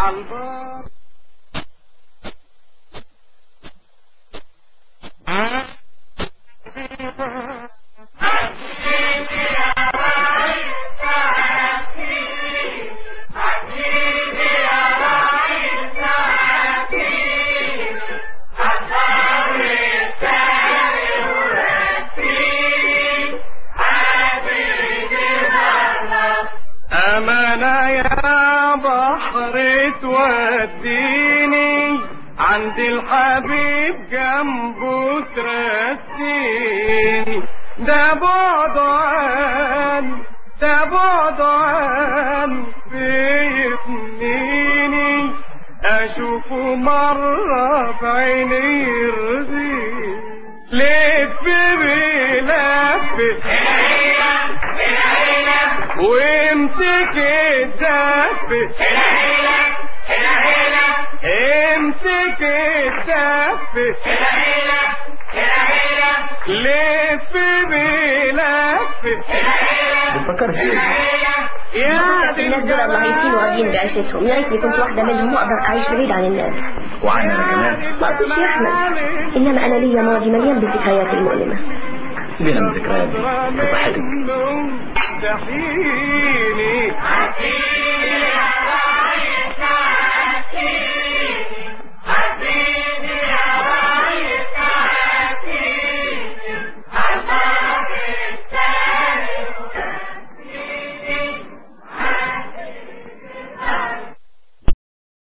عالبار. أمانة يا بحر توديني عند الحبيب جنبه ترسيني. ده بعد عن بيفنيني أشوفه مرة بعيني يرضيني. لف بلف وامسك الدف امسك الدف لف بلف بتفكر فيه يا الناس دول الله يكونوا راضيين بعيشتهم. يا ريتني كنت واحدة منهم واقدر اعيش بعيد عن الناس. وعنا كمان ما اقصدش يا احمد، انما انا ليا ماضي مليان بالذكريات المؤلمة. سيبينا من الذكريات دي بصحتك. مستحيل